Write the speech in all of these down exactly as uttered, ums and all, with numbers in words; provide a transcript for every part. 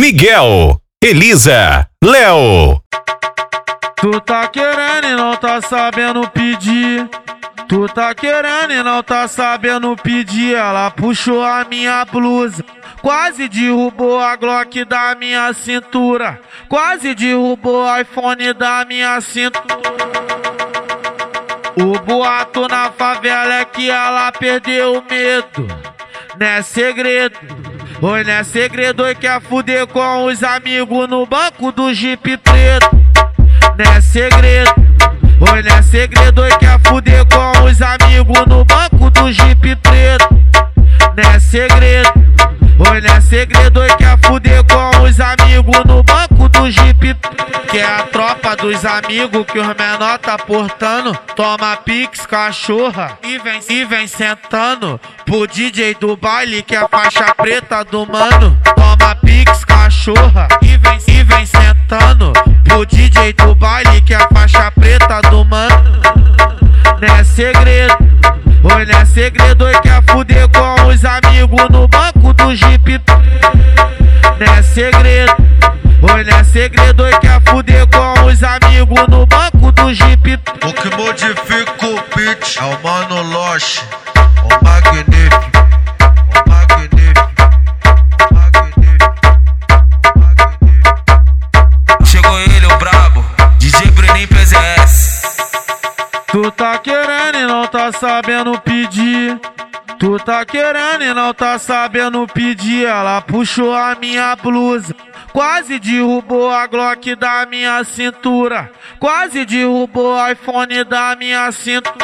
Miguel, Elisa, Léo. Tu tá querendo e não tá sabendo pedir. Tu tá querendo e não tá sabendo pedir. Ela puxou a minha blusa, quase derrubou a Glock da minha cintura, quase derrubou o iPhone da minha cintura. O boato na favela é que ela perdeu o medo. Não é segredo, oi, não é segredo, oi, quer fuder com os amigos no banco do Jeep preto. Não é segredo, oi, não é segredo, oi, quer fuder com os amigos no banco do Jeep preto. Não é segredo, oi, não é segredo, oi, quer fuder com os amigos no banco do Jeep preto. Que é a tropa dos amigos que os menor tá portando. Toma pix, cachorra, e vem, e vem sentando pro D J do baile que é a faixa preta do mano. Toma pix, cachorra, e vem, e vem sentando pro D J do baile que é a faixa preta do mano. Não é segredo, oi, não é segredo, oi, quer fuder com os amigos no banco do Jeep. Não é segredo, oi, não é segredo, oi, quer fuder com os amigos no banco do Jeep. O que modifica o beat é o Mano Loche, o magnífico, o magnífico, o magnífico, o magnífico. Chegou ele, o brabo, D J Bruninho P Z S. Tu tá querendo e não tá sabendo pedir. Tu tá querendo e não tá sabendo pedir. Ela puxou a minha blusa, quase derrubou a Glock da minha cintura, quase derrubou o iPhone da minha cintura.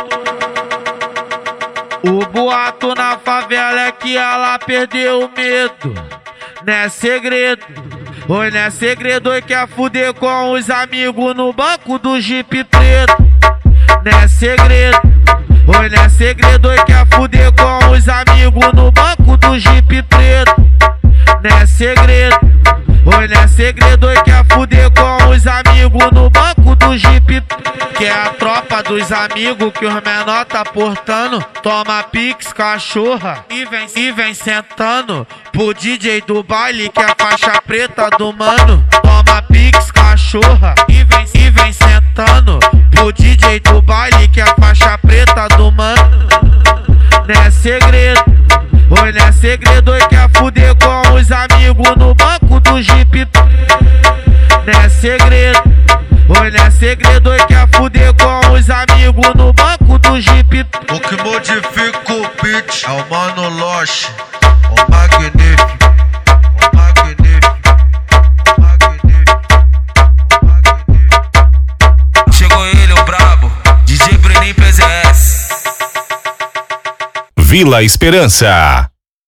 O boato na favela é que ela perdeu o medo. Não é segredo, oi, não é segredo, oi, quer fuder com os amigos no banco do Jeep preto. Não é segredo, oi, não é segredo, oi, quer fuder com os amigos no banco do Jeep preto. Não é segredo, oi, não é segredo, oi, quer fuder com os amigos no banco do Jeep. Que é a tropa dos amigos que os menor tá portando. Toma pix, cachorra, e vem, e vem sentando pro D J do baile que é a faixa preta do mano. Toma pix, cachorra, e vem, e vem sentando pro D J do baile que é a faixa preta do mano. Não é segredo, oi, não é segredo, oi, quer fuder com os amigos no banco do Jeep. Não é segredo, oi, não é segredo, oi, quer fuder com os amigos no banco do Jeep. O que modifica o beat é o Mano Loche, o magnífico, o magnífico, o magnífico, o magnífico. Chegou ele, o brabo, D J Bruninho P Z S. Vila Esperança.